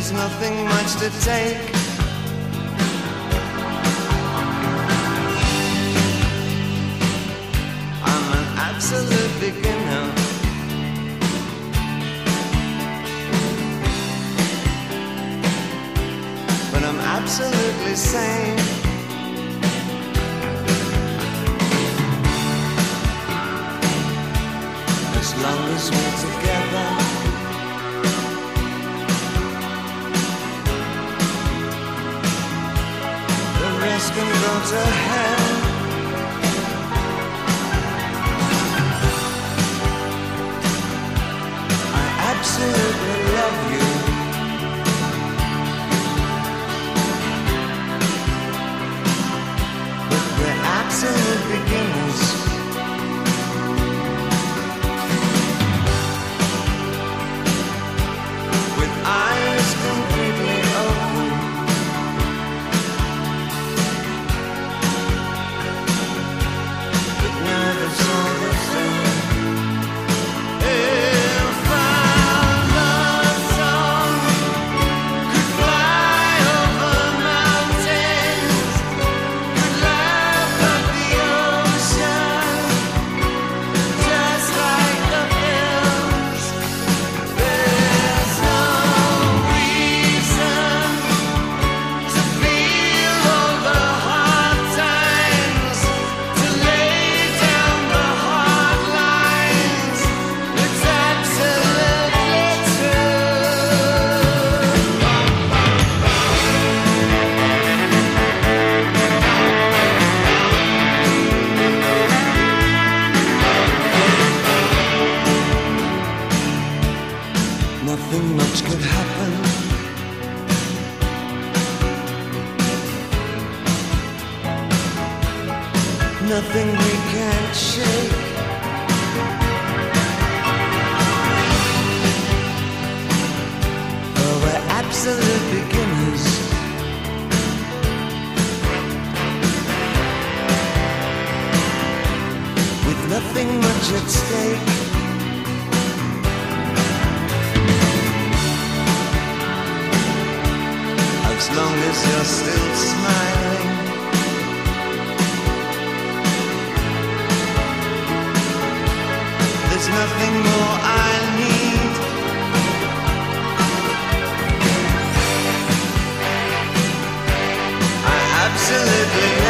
there's nothing much to take. I'm an absolute beginner, but I'm absolutely sane. As long as we're together, the rest can go to hell. I absolutely love you, but we're absolute beginners. Eyes completely open, but neither's all the same. If our love song could fly over mountains, could laugh at the ocean, just like the hills, there's no nothing much could happen. Nothing we can't shake. Oh, we're absolute beginners, with nothing much at stake. As long as you're still smiling, there's nothing more I need. I absolutely